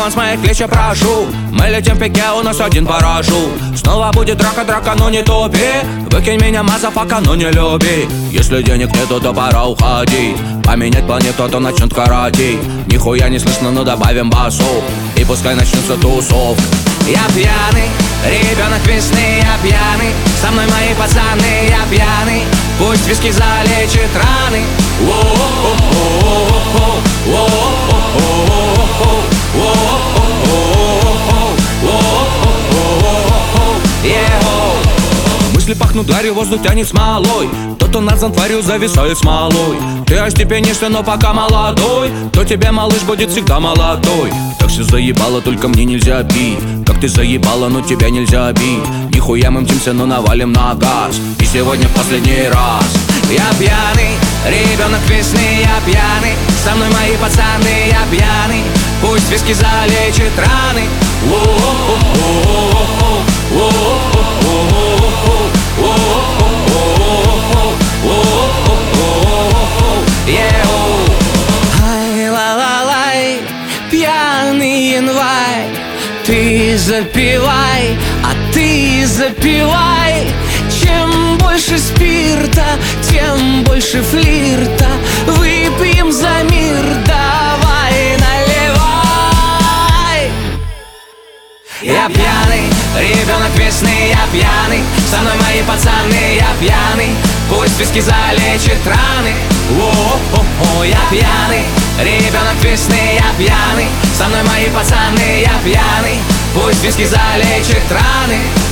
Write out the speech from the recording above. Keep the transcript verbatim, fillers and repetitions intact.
с моих плеч я прошу. Мы летим в пике, у нас один парашют. Снова будет драка, драка, но не тупи. Выкинь меня, мазафака, но не люби. Если денег нету, то пора уходить. Поменять планету, то начнет каратить. Нихуя не слышно, но добавим басу. И пускай начнется тусовка. Я пьяный, ребенок весны, я пьяный. Со мной мои пацаны, я пьяный. Пусть виски залечит раны. Мысли пахнут гарью, воздух тянет смолой. Кто-то над тварью зависает смолой. Ты остепенишься, но пока молодой. То тебе, малыш, будет всегда молодой. Так все заебало, только мне нельзя пить. Как ты заебала, но тебя нельзя бить. Нихуя мы мчимся, но навалим на газ. И сегодня в последний раз. Я пьяный, ребенок весны, я пьяный. Со мной мои пацаны, я пьяный. Пусть виски залечит раны. Ай, ла-ла-лай, пьяный январь. Ты запивай, а ты запивай. Чем больше спирта, тем больше флирта. Выпьем за мир, давай наливай. Я пьяный, ребенок весны, я пьяный. Со мной мои пацаны, я пьяный. Пусть виски залечит раны. О-о-о, я пьяный, ребенок весны, я пьяный. Со мной мои пацаны, я пьяный. Пусть виски залечит раны.